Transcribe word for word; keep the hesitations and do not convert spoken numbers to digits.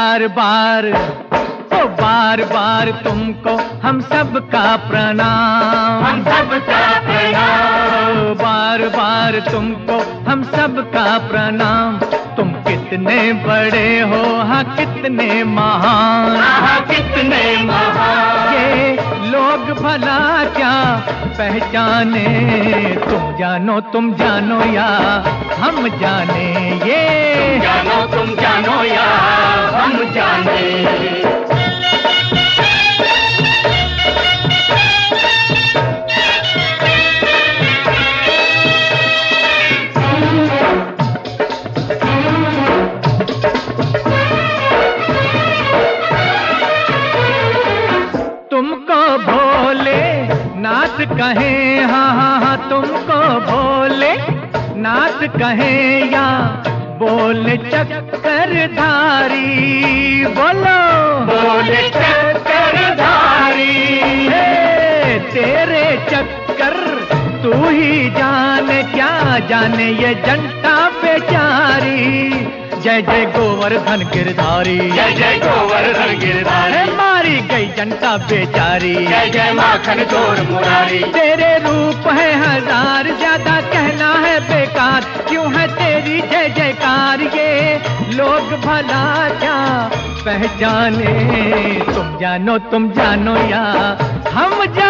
बार बार, ओ बार बार तुमको हम सबका प्रणाम, हम सबका प्रणाम। ओ बार बार तुमको हम सबका प्रणाम। तुम कितने बड़े हो, हाँ कितने महान, हाँ कितने महान। ये लोग भला क्या पहचाने, तुम जानो तुम जानो या हम जाने, ये तुम जानो तुम जानो या हम जाने। तुमको भोले नाथ कहें, हाँ हाँ हाँ तुमको भोले नाथ कहें या बोले चक्करधारी, बोलो बोले चक्करधारी। हे तेरे चक्कर तू ही जाने, क्या जाने ये जनता बेचारी। जय जय गोवर्धन गिरधारी, जय जय गोवर्धन गिरधारी। मारी गई जनता बेचारी, जय जय माखन चोर मुरारी। तेरे रूप है हजार, ज्यादा कहना है बेकार, क्यों है तेरी जय जयकार। ये लोग भला क्या पहचाने, तुम जानो तुम जानो या हम जाने।